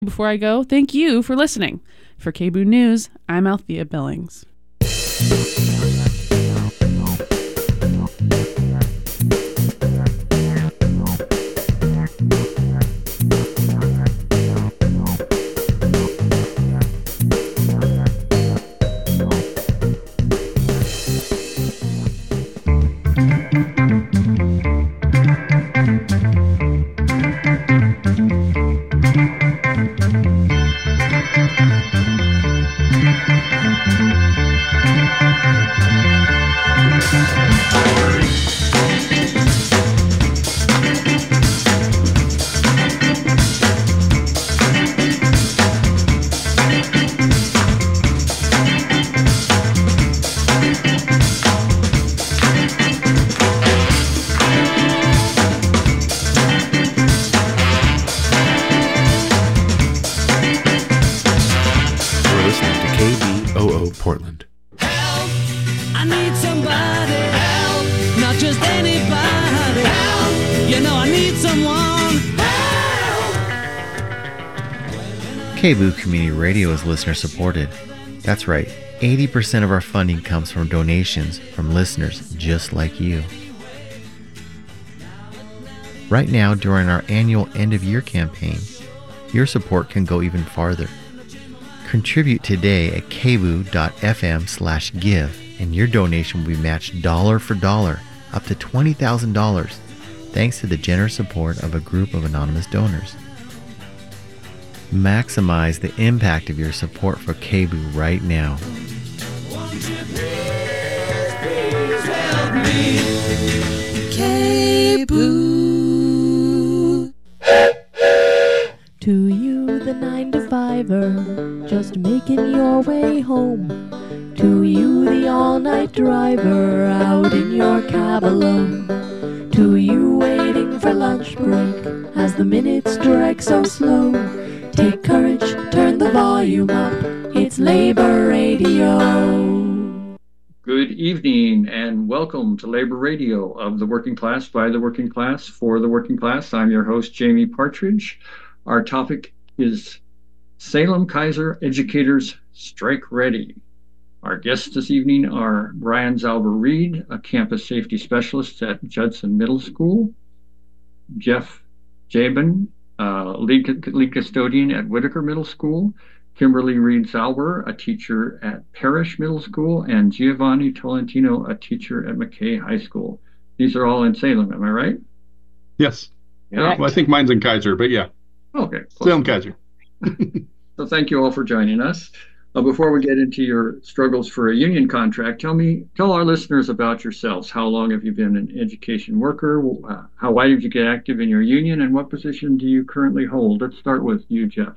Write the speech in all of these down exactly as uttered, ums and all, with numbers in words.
Before I go, thank you for listening. For K B O O News, I'm Althea Billings. Portland. Help! I need somebody. Help! Not just anybody. Help! You know I need someone. Help! K B O O Community Radio is listener supported. That's right, eighty percent of our funding comes from donations from listeners just like you. Right now, during our annual end-of-year campaign, your support can go even farther. Contribute today at kboo.fm slash give, and your donation will be matched dollar for dollar, up to twenty thousand dollars, thanks to the generous support of a group of anonymous donors. Maximize the impact of your support for K B O O right now. Won't you please, please help me? K B O O. To you, the nine to fiver, just making your way home. To you, the all-night driver, out in your cab alone. To you, waiting for lunch break, as the minutes drag so slow. Take courage, turn the volume up, it's Labor Radio. Good evening and welcome to Labor Radio of the working class, by the working class, for the working class. I'm your host, Jamie Partridge. Our topic is Salem Keizer Educators Strike Ready. Our guests this evening are Brian Zauber-Reed, a campus safety specialist at Judson Middle School, Jeff Jabin, uh, lead, lead custodian at Whitaker Middle School, Kimberly Reed-Zauber, a teacher at Parrish Middle School, and Giovanni Tolentino, a teacher at McKay High School. These are all in Salem, am I right? Yes. Yeah. Well, I think mine's in Keizer, but yeah. Okay. Salem Keizer. So thank you all for joining us. Uh, before we get into your struggles for a union contract, tell me, tell our listeners about yourselves. How long have you been an education worker? Uh, how why did you get active in your union, and what position do you currently hold? Let's start with you, Jeff.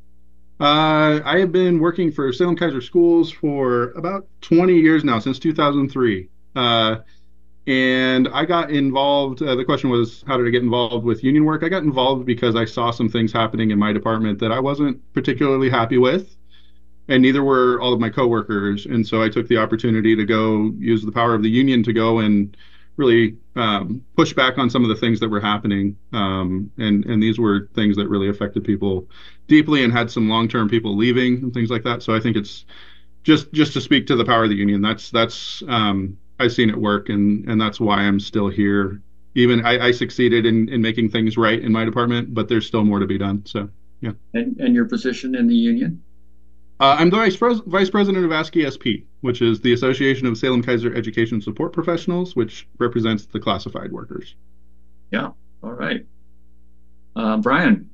Uh, I have been working for Salem Keizer Schools for about twenty years now, since two thousand three. Uh, and I got involved, uh, the question was, how did I get involved with union work? I got involved because I saw some things happening in my department that I wasn't particularly happy with, and neither were all of my coworkers. And so I took the opportunity to go use the power of the union to go and really um, push back on some of the things that were happening. Um, and, and these were things that really affected people deeply and had some long-term people leaving and things like that. So I think it's just just to speak to the power of the union. That's that's um, I've seen it work, and and that's why I'm still here. Even I, I succeeded in, in making things right in my department, but there's still more to be done. So yeah. And, and your position in the union? Uh, I'm the vice, pres- vice president of A S C E S P, which is the Association of Salem Keizer Education Support Professionals, which represents the classified workers. Yeah. All right. Uh, Brian.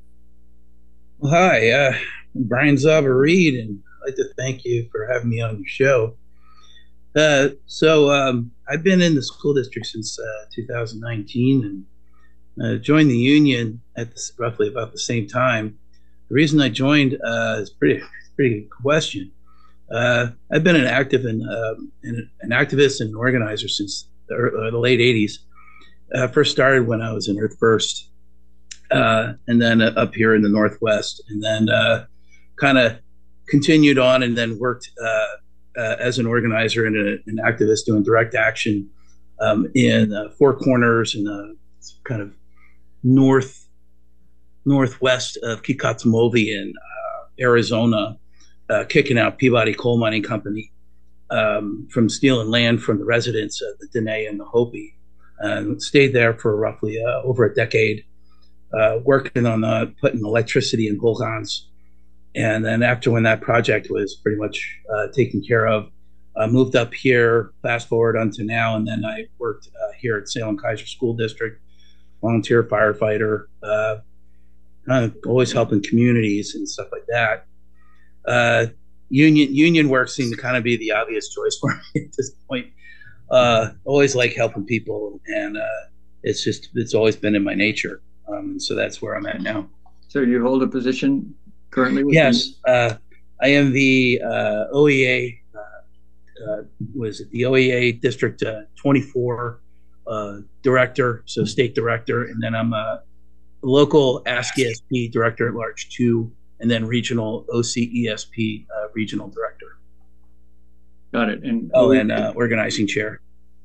Well, hi, uh, I'm Brian Zauber-Reed, and I'd like to thank you for having me on your show. Uh, so um, I've been in the school district since uh, two thousand nineteen, and uh, joined the union at this, roughly about the same time. The reason I joined uh, is pretty pretty good question. Uh, I've been an active and um, an, an activist and an organizer since the, uh, the late eighties. Uh, first started when I was in Earth First, uh, and then uh, up here in the Northwest, and then uh, kind of continued on, and then worked uh, uh, as an organizer and a, an activist doing direct action um, in uh, Four Corners and uh, kind of north northwest of Kikatsumovi in uh, Arizona, uh, kicking out Peabody Coal Mining Company um, from stealing land from the residents of the Dene and the Hopi. And stayed there for roughly uh, over a decade, uh, working on the, putting electricity in Volgans. And then after when that project was pretty much uh, taken care of, uh, moved up here, fast forward unto now, and then I worked uh, here at Salem Keizer School District, volunteer firefighter, uh, kind of always helping communities and stuff like that. Uh, union union work seemed to kind of be the obvious choice for me at this point. Uh, always like helping people, and uh, it's just it's always been in my nature. Um, so that's where I'm at now. So you hold a position currently? With yes, uh, I am the uh, O E A. Uh, uh, was it the O E A District uh, twenty-four uh, director, so state director, and then I'm a local A S C E S P director at large two, and then regional O C E S P uh, regional director. Got it. And oh, and uh, organizing chair.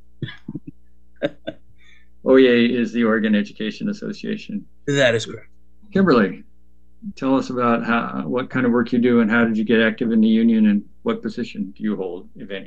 O E A is the Oregon Education Association. That is correct. Kimberly, tell us about how, what kind of work you do, and how did you get active in the union, and what position do you hold, if any?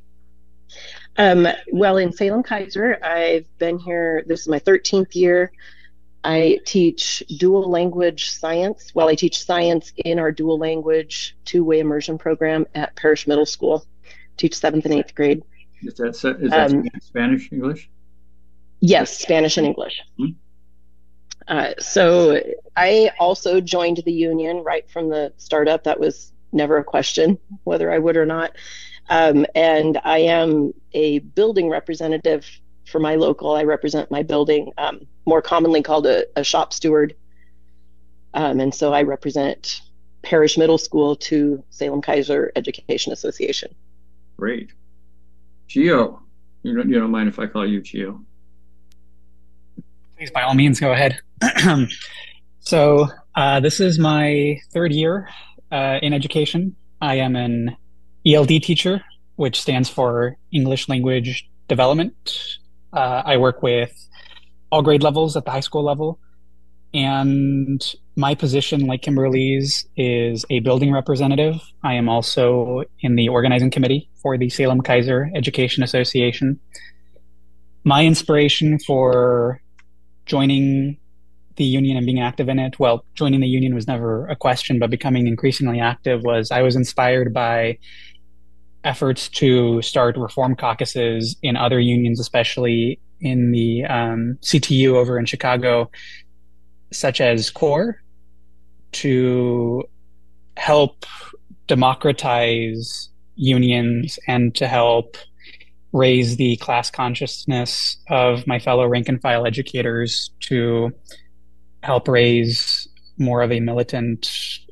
Um, well, in Salem Keizer, I've been here, this is my thirteenth year. I teach dual language science. Well, I teach science in our dual language two-way immersion program at Parrish Middle School. Teach seventh and eighth grade. Is that, is that um, Spanish, English? Yes, Spanish and English. Mm-hmm. Uh, so I also joined the union right from the startup. That was never a question whether I would or not. Um, and I am a building representative for my local. I represent my building, um, more commonly called a, a shop steward. Um, and so I represent Parrish Middle School to Salem Keizer Education Association. Great. Gio, you don't, you don't mind if I call you Gio? Please, by all means, go ahead. So uh, this is my third year uh, in education. I am an E L D teacher, which stands for English Language Development. Uh, I work with all grade levels at the high school level. And my position, like Kimberly's, is a building representative. I am also in the organizing committee for the Salem Keizer Education Association. My inspiration for joining the union and being active in it, well, joining the union was never a question, but becoming increasingly active was I was inspired by efforts to start reform caucuses in other unions, especially in the um, C T U over in Chicago, such as CORE, to help democratize unions and to help raise the class consciousness of my fellow rank and file educators, to help raise more of a militant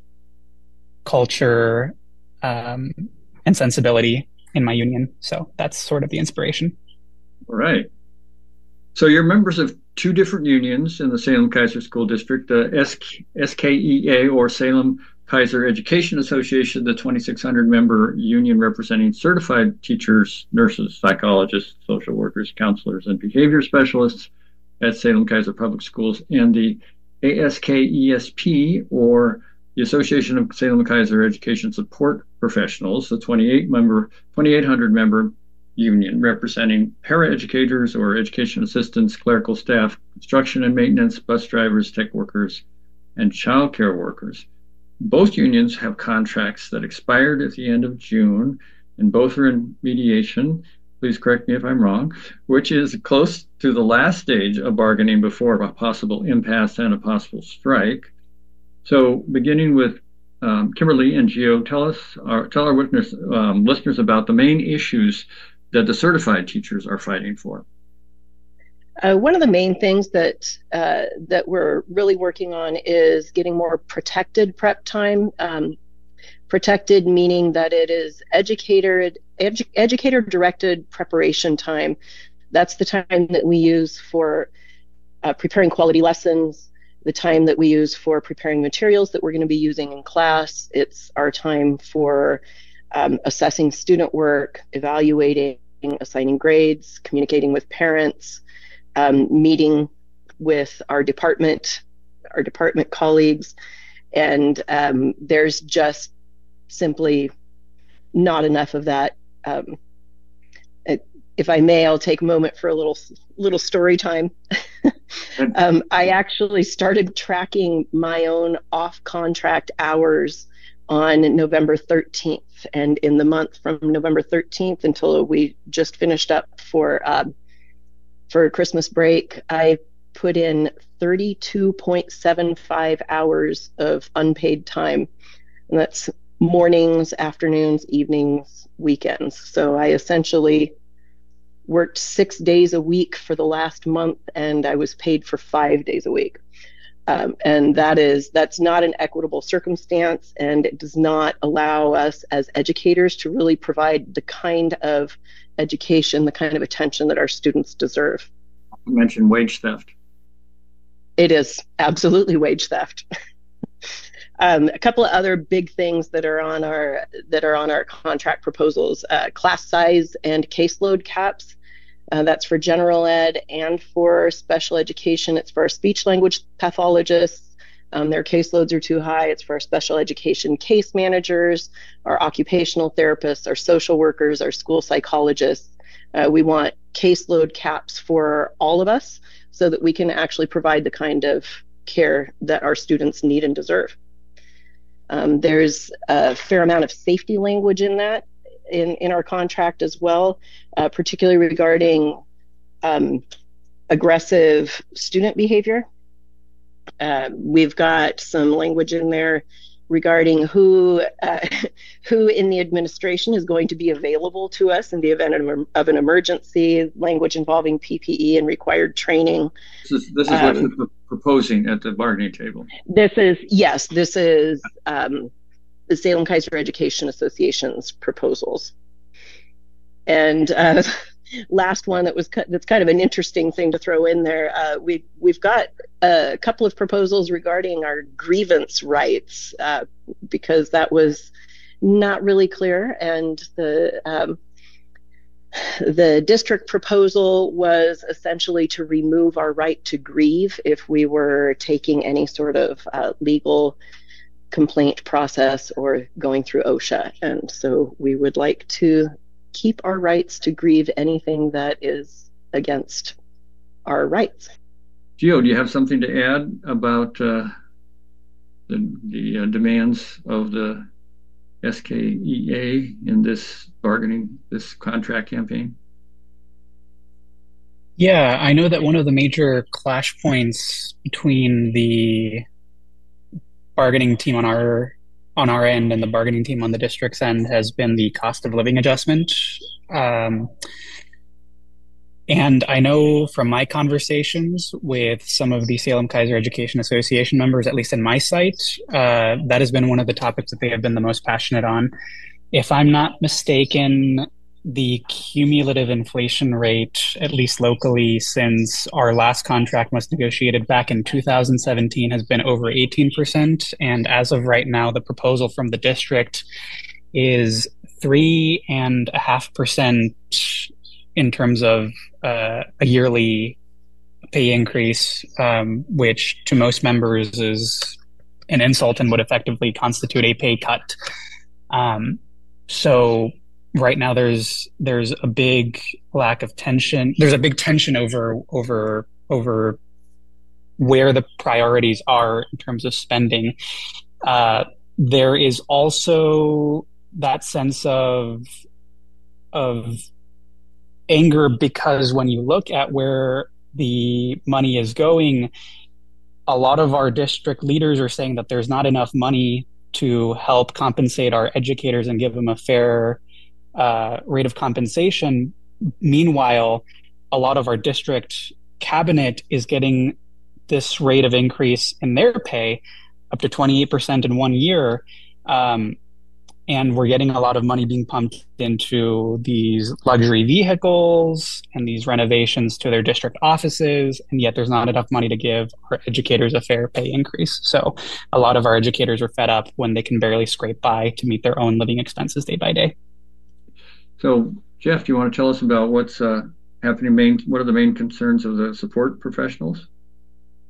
culture um, and sensibility in my union. So that's sort of the inspiration. All right. So you're members of two different unions in the Salem Keizer School District, the S K E A, or Salem Keizer Education Association, the twenty-six hundred member union representing certified teachers, nurses, psychologists, social workers, counselors, and behavior specialists at Salem Keizer Public Schools, and the A S K E S P, or the Association of Salem Keizer Education Support Professionals, the twenty-eight member, twenty-eight hundred member union representing paraeducators or education assistants, clerical staff, construction and maintenance, bus drivers, tech workers, and child care workers. Both unions have contracts that expired at the end of June, and both are in mediation. Please correct me if I'm wrong, which is close to the last stage of bargaining before a possible impasse and a possible strike. So beginning with um, Kimberly and Gio, tell us, our, tell our witness, um, listeners about the main issues that the certified teachers are fighting for. Uh, one of the main things that uh, that we're really working on is getting more protected prep time. Um, protected meaning that it is educator edu- educator directed preparation time. That's the time that we use for uh, preparing quality lessons, the time that we use for preparing materials that we're going to be using in class. It's our time for um, assessing student work, evaluating, assigning grades, communicating with parents, um, meeting with our department, our department colleagues, and um, there's just simply not enough of that. Um, if I may, I'll take a moment for a little little story time. um, I actually started tracking my own off-contract hours on November thirteenth, and in the month from November thirteenth until we just finished up for uh, for Christmas break, I put in thirty-two point seven five hours of unpaid time, and that's mornings, afternoons, evenings, weekends. So I essentially worked six days a week for the last month, and I was paid for five days a week. Um, and that is, that's not an equitable circumstance, and it does not allow us as educators to really provide the kind of education, the kind of attention that our students deserve. You mentioned wage theft. It is absolutely wage theft. Um, a couple of other big things that are on our that are on our contract proposals: uh, class size and caseload caps. Uh, that's for general ed and for special education. It's for our speech language pathologists. Um, their caseloads are too high. It's for our special education case managers, our occupational therapists, our social workers, our school psychologists. Uh, we want caseload caps for all of us so that we can actually provide the kind of care that our students need and deserve. Um, there's a fair amount of safety language in that, in, in our contract as well, uh, particularly regarding um, aggressive student behavior. Uh, we've got some language in there regarding who uh, who in the administration is going to be available to us in the event of, of an emergency, language involving P P E and required training. This is, this is um, what you're proposing at the bargaining table. This is, yes, this is um, the Salem Keizer Education Association's proposals. And uh, last one that was that's kind of an interesting thing to throw in there. Uh, we we've got a couple of proposals regarding our grievance rights uh, because that was not really clear, and the um, the district proposal was essentially to remove our right to grieve if we were taking any sort of uh, legal complaint process or going through OSHA, and so we would like to keep our rights to grieve anything that is against our rights. Gio, do you have something to add about uh, the, the uh, demands of the S K E A in this bargaining, this contract campaign? Yeah, I know that one of the major clash points between the bargaining team on our on our end and the bargaining team on the district's end has been the cost of living adjustment. Um, and I know from my conversations with some of the Salem Keizer Education Association members, at least in my site, uh, that has been one of the topics that they have been the most passionate on. If I'm not mistaken, the cumulative inflation rate, at least locally, since our last contract was negotiated back in two thousand seventeen, has been over eighteen percent. And as of right now, the proposal from the district is three and a half percent in terms of uh, a yearly pay increase, um, which to most members is an insult and would effectively constitute a pay cut. Um, so right now there's there's a big lack of tension. There's a big tension over over over where the priorities are in terms of spending. Uh, there is also that sense of of anger because when you look at where the money is going, a lot of our district leaders are saying that there's not enough money to help compensate our educators and give them a fair uh, rate of compensation. Meanwhile, a lot of our district cabinet is getting this rate of increase in their pay up to twenty-eight percent in one year. Um, and we're getting a lot of money being pumped into these luxury vehicles and these renovations to their district offices, and yet there's not enough money to give our educators a fair pay increase. So a lot of our educators are fed up when they can barely scrape by to meet their own living expenses day by day. So, Jeff, do you want to tell us about what's uh, happening? Main, what are the main concerns of the support professionals?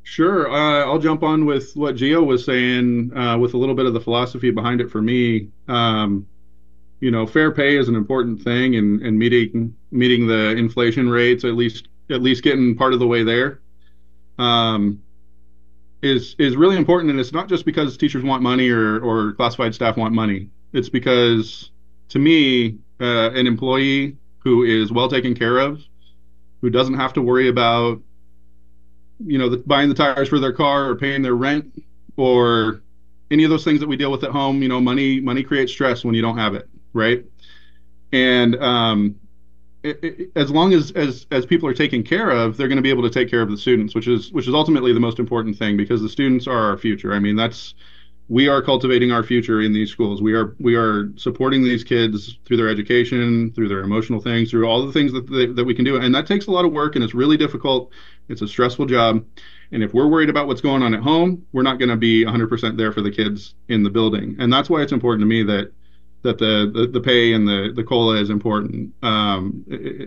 Sure. Uh, I'll jump on with what Gio was saying, uh, with a little bit of the philosophy behind it for me. Um, you know, fair pay is an important thing, and, and meeting meeting the inflation rates, at least at least getting part of the way there, um, is is really important. And it's not just because teachers want money or or classified staff want money. It's because, to me, uh, an employee who is well taken care of, who doesn't have to worry about, you know, the, buying the tires for their car or paying their rent or any of those things that we deal with at home. You know, money money creates stress when you don't have it, right? And um, it, it, as long as, as as people are taken care of, they're going to be able to take care of the students, which is which is ultimately the most important thing, because the students are our future. I mean, that's we are cultivating our future in these schools. We are we are supporting these kids through their education, through their emotional things, through all the things that they, that we can do, and that takes a lot of work, and it's really difficult. It's a stressful job, and if we're worried about what's going on at home, we're not going to be one hundred percent there for the kids in the building, and that's why it's important to me that that the the, the pay and the the COLA is important, um,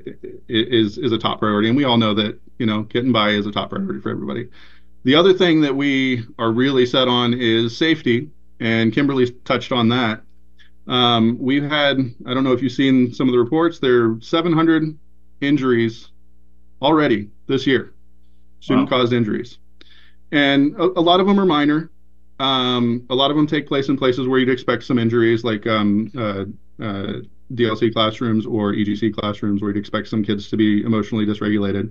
is is a top priority, and we all know that, you know, getting by is a top priority for everybody. The other thing that we are really set on is safety, and Kimberly touched on that. Um, we've had, I don't know if you've seen some of the reports, there are seven hundred injuries already this year, student-caused wow. injuries. And a, a lot of them are minor. Um, a lot of them take place in places where you'd expect some injuries, like um, uh, uh, D L C classrooms or E G C classrooms, where you'd expect some kids to be emotionally dysregulated.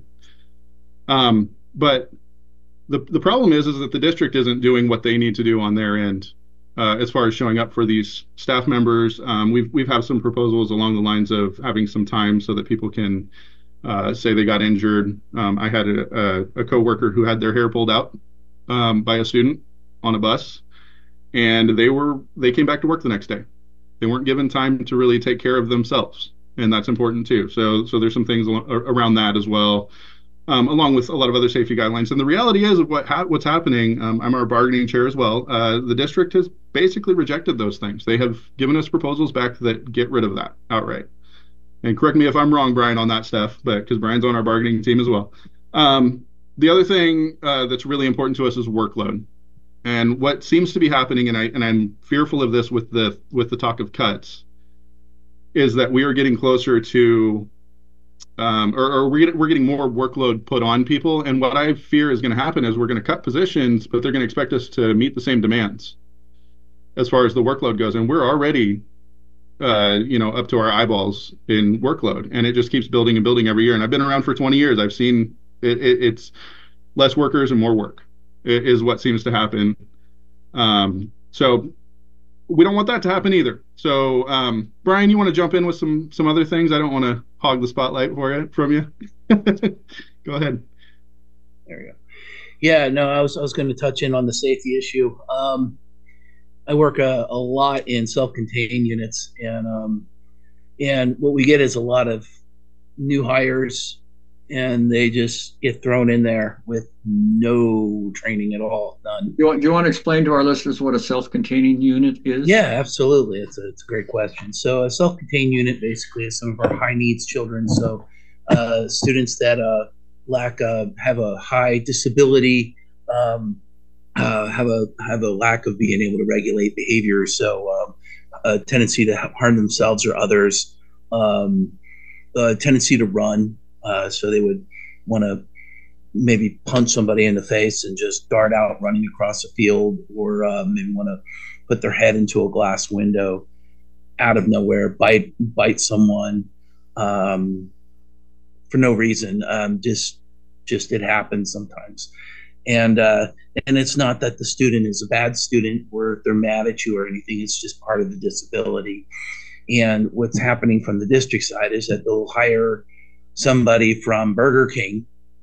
Um, but The the problem is is that the district isn't doing what they need to do on their end, uh, as far as showing up for these staff members. Um, we've we've had some proposals along the lines of having some time so that people can uh, say they got injured. Um, I had a, a, a coworker who had their hair pulled out um, by a student on a bus, and they were they came back to work the next day. They weren't given time to really take care of themselves, and that's important too. So so there's some things around that as well. Um, along with a lot of other safety guidelines. And the reality is of what ha- what's happening, um, I'm our bargaining chair as well, uh, the district has basically rejected those things. They have given us proposals back that get rid of that outright. And correct me if I'm wrong, Brian, on that stuff, but because Brian's on our bargaining team as well. Um, the other thing uh, that's really important to us is workload. And what seems to be happening, and, I, and I'm fearful of this with the with the talk of cuts, is that we are getting closer to Um, or, or we're, we're getting more workload put on people. And what I fear is going to happen is we're going to cut positions, but they're going to expect us to meet the same demands as far as the workload goes. And we're already, uh, you know, up to our eyeballs in workload. And it just keeps building and building every year. And I've been around for twenty years. I've seen it, it, it's less workers and more work is what seems to happen. Um, so we don't want that to happen either. So, um, Brian, you want to jump in with some some other things? I don't want to hog the spotlight for you from you. Go ahead. There we go. Yeah, no, I was I was going to touch in on the safety issue. Um, I work a, a lot in self-contained units, and um, and what we get is a lot of new hires, and they just get thrown in there with no training at all. None. You want, do you want to explain to our listeners what a self-containing unit is? Yeah, absolutely. It's a, it's a great question. So a self-contained unit basically is some of our high needs children. So uh, students that uh, lack, uh, have a high disability, um, uh, have a have a lack of being able to regulate behavior. So um, a tendency to harm themselves or others, um, a tendency to run. Uh, so they would want to maybe punch somebody in the face and just dart out running across a field, or uh, maybe want to put their head into a glass window out of nowhere, bite bite someone um, for no reason. Um, just just it happens sometimes, and uh, and it's not that the student is a bad student or they're mad at you or anything. It's just part of the disability. And what's happening from the district side is that they'll hire somebody from Burger King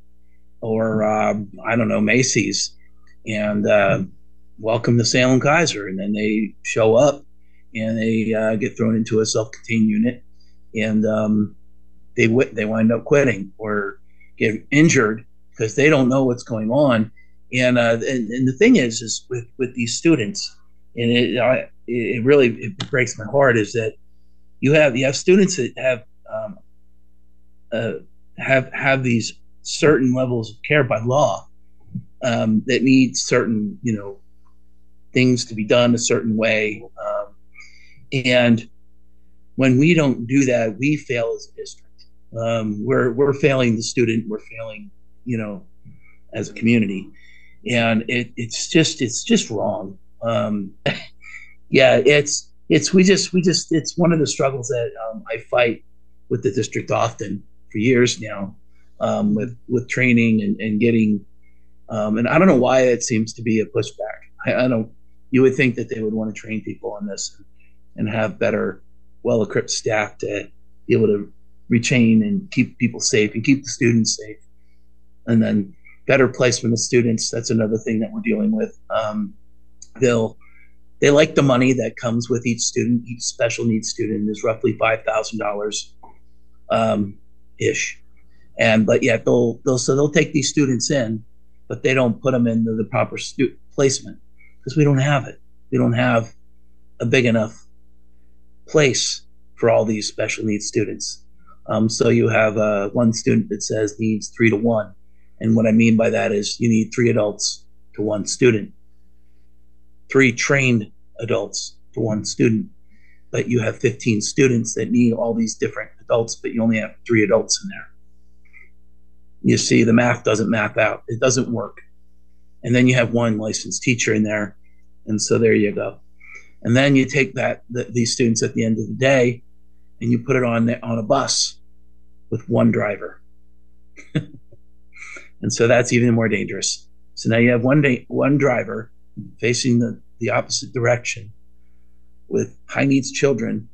or uh, I don't know, Macy's, and uh, welcome to Salem Keizer, and then they show up and they uh, get thrown into a self-contained unit, and um, they w- they wind up quitting or get injured because they don't know what's going on. And uh, and, and the thing is, is with, with these students, and it I, it really it breaks my heart, is that you have you have students that have um, Uh, have have these certain levels of care by law, um, that need certain, you know, things to be done a certain way. Um, and when we don't do that, we fail as a district. Um, we're we're failing the student. We're failing, you know, as a community, and it, it's just it's just wrong. Um, yeah, it's it's we just we just it's one of the struggles that um, I fight with the district often for years now, um, with with training and, and getting. Um, and I don't know why it seems to be a pushback. I, I don't. You would think that they would want to train people on this and, and have better, well-equipped staff to be able to retain and keep people safe and keep the students safe. And then better placement of students. That's another thing that we're dealing with. Um, they'll they like the money that comes with each student. Each special needs student is roughly five thousand dollars um, ish, and but yet they'll they'll so they'll take these students in, but they don't put them into the proper stu- placement because we don't have it. We don't have a big enough place for all these special needs students. Um, so you have uh, one student that says needs three to one. And what I mean by that is you need three adults to one student, three trained adults to one student, but you have fifteen students that need all these different adults, but you only have three adults in there. You see, the math doesn't map out. It doesn't work. And then you have one licensed teacher in there. And so there you go. And then you take that the, these students at the end of the day and you put it on, on a bus with one driver. And so that's even more dangerous. So now you have one day, one driver facing the, the opposite direction with high needs children,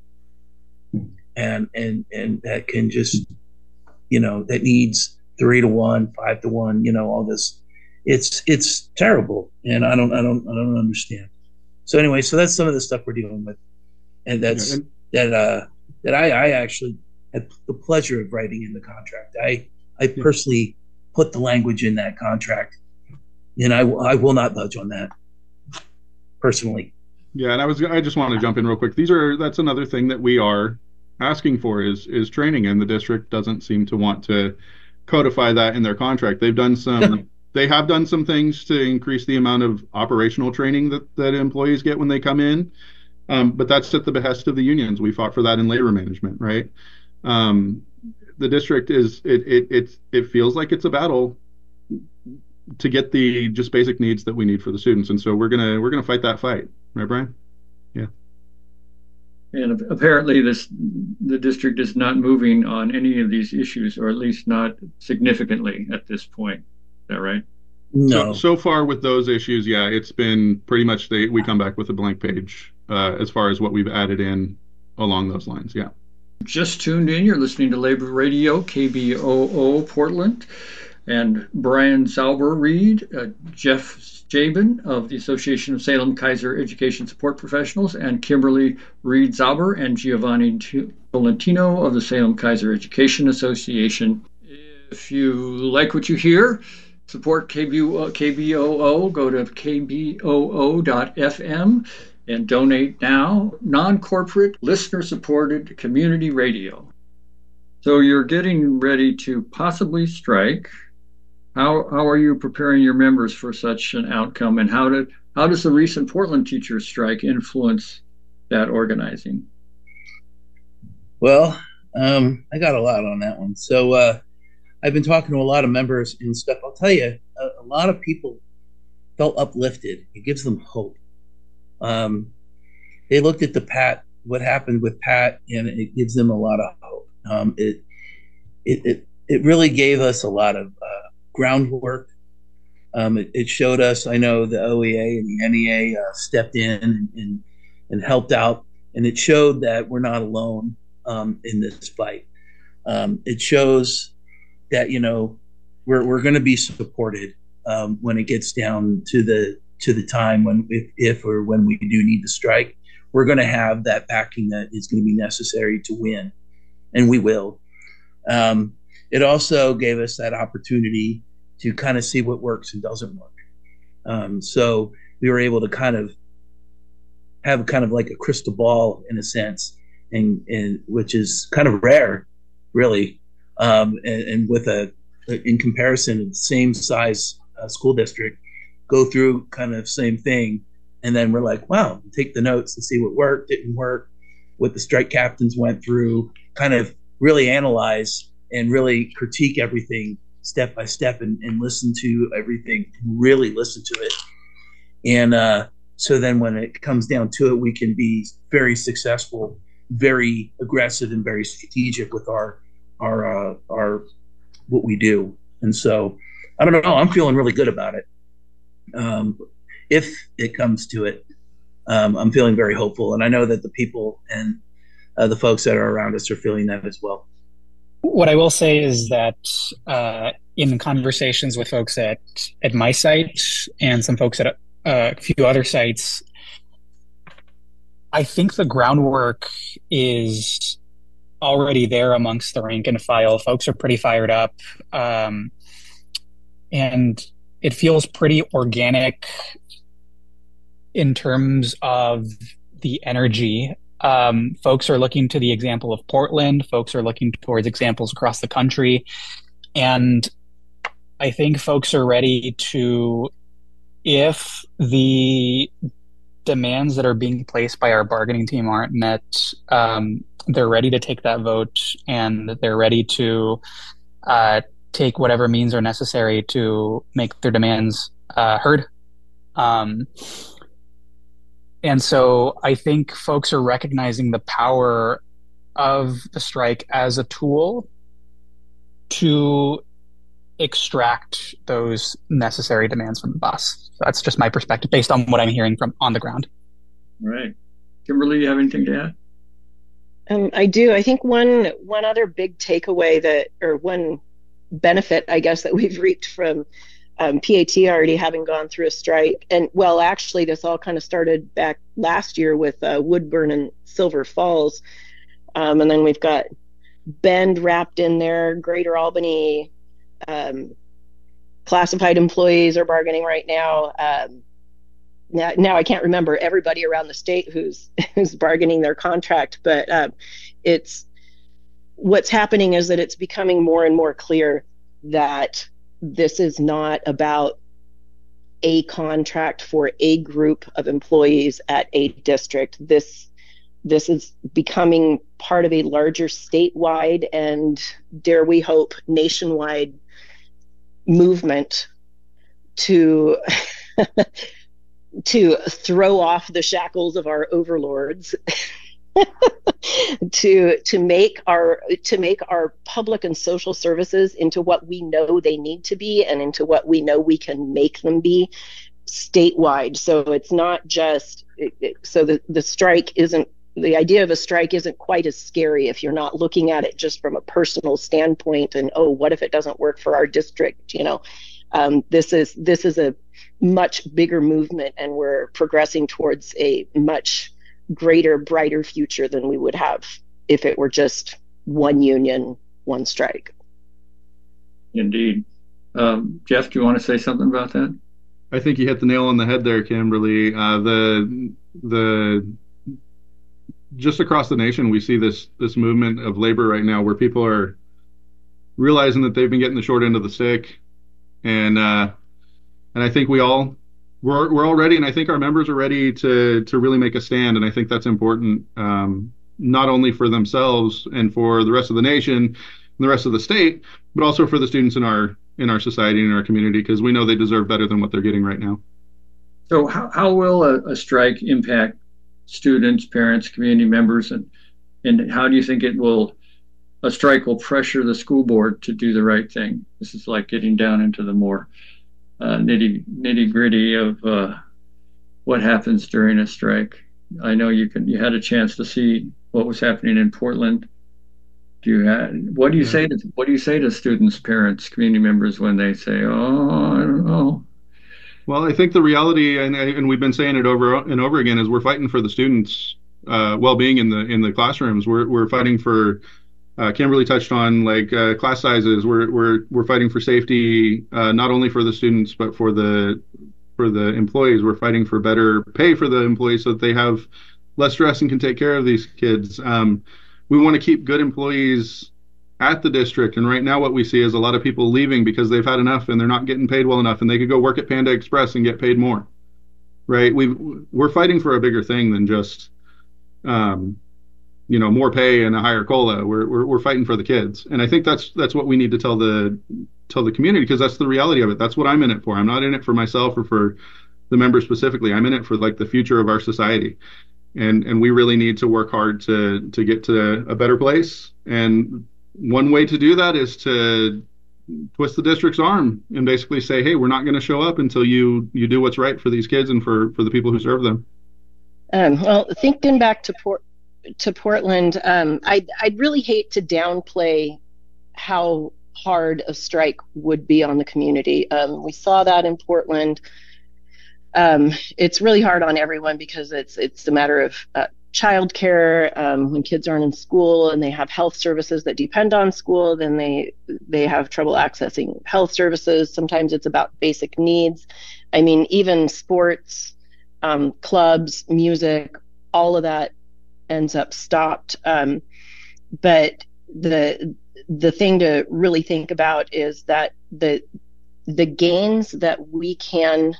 and and and that can just, you know, that needs three to one, five to one, you know, all this. It's it's terrible, and I don't I don't I don't understand. So anyway, so that's some of the stuff we're dealing with, and that's yeah, and- that uh that I I actually had the pleasure of writing in the contract. I I yeah. personally put the language in that contract, and I, I will not budge on that personally. Yeah, and I was I just want to jump in real quick. These are that's another thing that we are asking for is is training, and the district doesn't seem to want to codify that in their contract. They've done some they have done some things to increase the amount of operational training that that employees get when they come in, um, but that's at the behest of the unions. We fought for that in labor management, right? Um, the district is it it it's it feels like it's a battle to get the just basic needs that we need for the students, and so we're gonna we're gonna fight that fight, right, Brian? Yeah. And apparently, this the district is not moving on any of these issues, or at least not significantly at this point. Is that right? No. So, so far with those issues, yeah, it's been pretty much they we come back with a blank page uh, as far as what we've added in along those lines. Yeah. Just tuned in, you're listening to Labor Radio, K B O O Portland, and Brian Zauber-Reed, uh, Jeff Jabin of the Association of Salem Keizer Education Support Professionals, and Kimberly Reed Zauber and Giovanni Tolentino of the Salem Keizer Education Association. If you like what you hear, support K B O O, go to K B O O dot F M. and donate now. Non-corporate, listener-supported community radio. So you're getting ready to possibly strike. How how are you preparing your members for such an outcome, and how did how does the recent Portland teachers strike influence that organizing? Well, um, I got a lot on that one. So uh, I've been talking to a lot of members and stuff. I'll tell you, a, a lot of people felt uplifted. It gives them hope. Um, they looked at the Pat, what happened with Pat, and it gives them a lot of hope. Um, it, it, it, it really gave us a lot of uh, groundwork. Um, it, it showed us, I know the O E A and the N E A uh, stepped in and, and, and helped out. And it showed that we're not alone um, in this fight. Um, it shows that, you know, we're, we're going to be supported um, when it gets down to the, to the time when if, if or when we do need to strike, we're going to have that backing that is going to be necessary to win, and we will. Um, it also gave us that opportunity to kind of see what works and doesn't work. Um, so we were able to kind of have kind of like a crystal ball in a sense, and, and which is kind of rare, really. Um, and, and with a, in comparison, the same size uh, school district go through kind of same thing, and then we're like, wow, take the notes and see what worked, didn't work, what the strike captains went through, kind of really analyze and really critique everything step by step, and, and listen to everything, really listen to it. And uh, so then when it comes down to it, we can be very successful, very aggressive, and very strategic with our our uh, our what we do. And so I don't know, I'm feeling really good about it. Um, if it comes to it, um, I'm feeling very hopeful, and I know that the people and uh, the folks that are around us are feeling that as well. What I will say is that uh, in conversations with folks at, at my site and some folks at a, a few other sites, I think the groundwork is already there amongst the rank and file. Folks are pretty fired up, um, and it feels pretty organic in terms of the energy. Um, folks are looking to the example of Portland. Folks are looking towards examples across the country. And I think folks are ready to, if the demands that are being placed by our bargaining team aren't met, um, they're ready to take that vote, and they're ready to uh, take whatever means are necessary to make their demands uh, heard. Um, And so I think folks are recognizing the power of the strike as a tool to extract those necessary demands from the boss. So that's just my perspective based on what I'm hearing from on the ground. Right. Kimberly, you have anything to add? Um, I do. I think one one other big takeaway that, or one benefit, I guess, that we've reaped from Um, P A T already having gone through a strike. And well, actually, this all kind of started back last year with uh, Woodburn and Silver Falls. Um, and then we've got Bend wrapped in there, Greater Albany. Um, classified employees are bargaining right now. Um, now, now I can't remember everybody around the state who's who's bargaining their contract, but um, it's what's happening is that it's becoming more and more clear that this is not about a contract for a group of employees at a district. This this is becoming part of a larger statewide and, dare we hope, nationwide movement to to throw off the shackles of our overlords. to to make our to make our public and social services into what we know they need to be, and into what we know we can make them be statewide. So it's not just it, it, so the the strike isn't the idea of a strike isn't quite as scary if you're not looking at it just from a personal standpoint and, oh, what if it doesn't work for our district, you know. Um, this is this is a much bigger movement, and we're progressing towards a much greater, brighter future than we would have if it were just one union, one strike. Indeed. Um, Jeff, do you want to say something about that? I think you hit the nail on the head there, Kimberly. Uh, the the just across the nation, we see this this movement of labor right now, where people are realizing that they've been getting the short end of the stick, and uh, and I think we all. We're we're all ready, and I think our members are ready to to really make a stand, and I think that's important, um, not only for themselves and for the rest of the nation and the rest of the state, but also for the students in our in our society and in our community, because we know they deserve better than what they're getting right now. So how, how will a, a strike impact students, parents, community members, and and how do you think it will a strike will pressure the school board to do the right thing? This is like getting down into the more Uh, nitty nitty gritty of uh, what happens during a strike. I know you can. You had a chance to see what was happening in Portland. Do you have, what do you yeah. say to what do you say to students, parents, community members when they say, "Oh, I don't know"? Well, I think the reality, and and we've been saying it over and over again, is we're fighting for the students' uh, well-being in the in the classrooms. We're we're fighting for. Uh, Kimberly touched on like uh, class sizes. We're we're we're fighting for safety, uh, not only for the students but for the for the employees. We're fighting for better pay for the employees so that they have less stress and can take care of these kids. Um, we want to keep good employees at the district. And right now what we see is a lot of people leaving because they've had enough and they're not getting paid well enough, and they could go work at Panda Express and get paid more. Right? We we're fighting for a bigger thing than just um, you know, more pay and a higher COLA. We're, we're we're fighting for the kids. And I think that's that's what we need to tell the tell the community, because that's the reality of it. That's what I'm in it for. I'm not in it for myself or for the members specifically. I'm in it for like the future of our society. And and we really need to work hard to to get to a better place. And one way to do that is to twist the district's arm and basically say, hey, we're not going to show up until you you do what's right for these kids and for for the people who serve them. Um, well, thinking back to Port to Portland, um, I'd I'd really hate to downplay how hard a strike would be on the community. Um, we saw that in Portland. Um, it's really hard on everyone because it's it's a matter of uh, childcare. Um, when kids aren't in school and they have health services that depend on school, then they they have trouble accessing health services. Sometimes it's about basic needs. I mean, even sports, um, clubs, music, all of that ends up stopped. Um, but the the thing to really think about is that the the gains that we can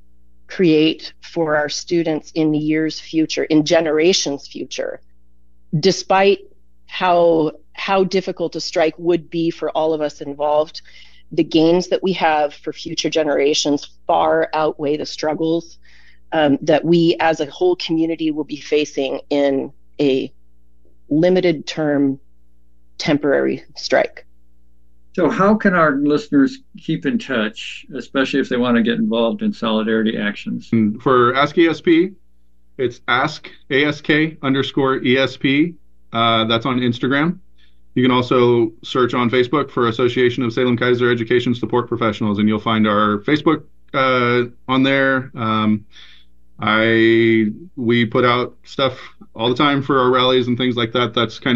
create for our students in the years future, in generations future, despite how how difficult a strike would be for all of us involved, the gains that we have for future generations far outweigh the struggles um, that we as a whole community will be facing in a limited term temporary strike. So how can our listeners keep in touch, especially if they want to get involved in solidarity actions? And for Ask E S P, it's ask, A S K underscore E S P. Uh, that's on Instagram. You can also search on Facebook for Association of Salem Keizer Education Support Professionals, and you'll find our Facebook uh, on there. Um, I we put out stuff all the time for our rallies and things like that. That's kind of